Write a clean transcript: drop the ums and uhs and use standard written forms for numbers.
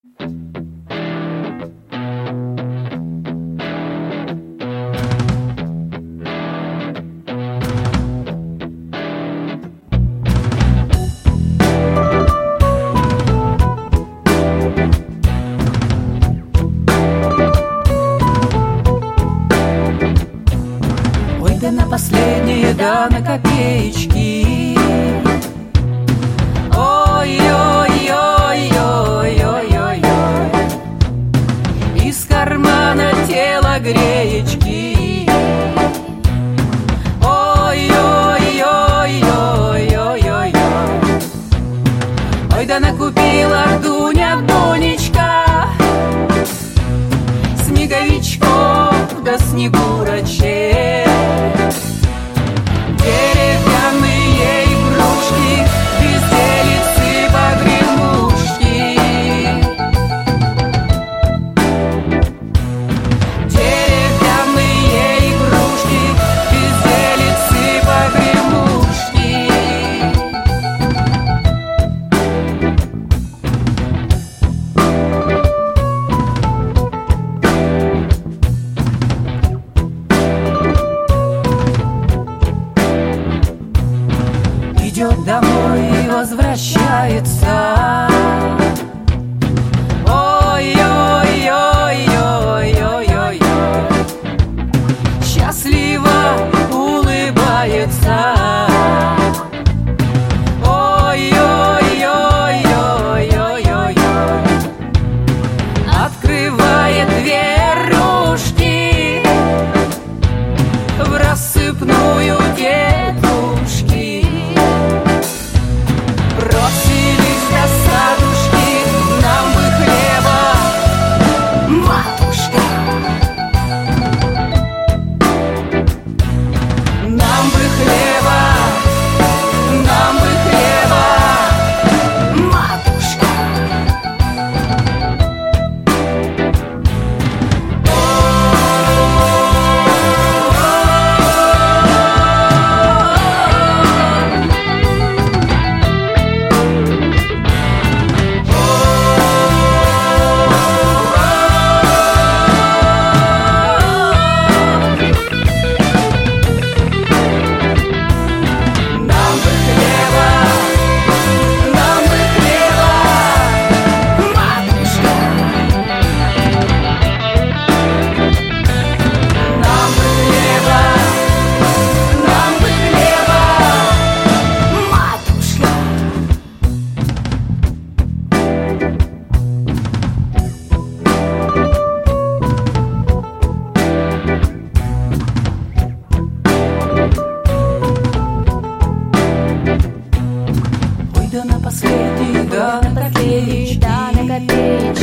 На последние, да, на копеечки. Ой-ой-ой-ой-ой-ой-ой. Из кармана телогреечки. Ой-ой-ой-ой-ой-ой. Ой, да накупила Дуня, Дунечка, снеговичков да снегурочек. Деревянные игрушки, безделицы, погремушки. Деревянные игрушки, безделицы, погремушки. Идет домой и возвращается. Ой-ой-ой-ой-ой-ой. Счастливо улыбается. Ой-ой-ой-ой-ой-ой. Открывает дверушки в рассыпную дедушки. Бросились до садушки, нам бы хлеба, матушка. Нам бы хлеба, нам бы хлеба, матушка. Да на последний, да на копеечки, да на копеечки.